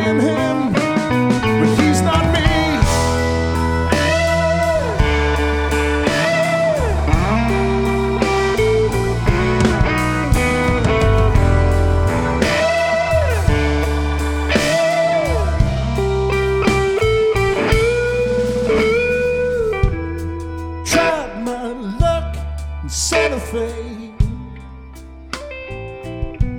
am him, but he's not me. Tried my luck in Santa Fe.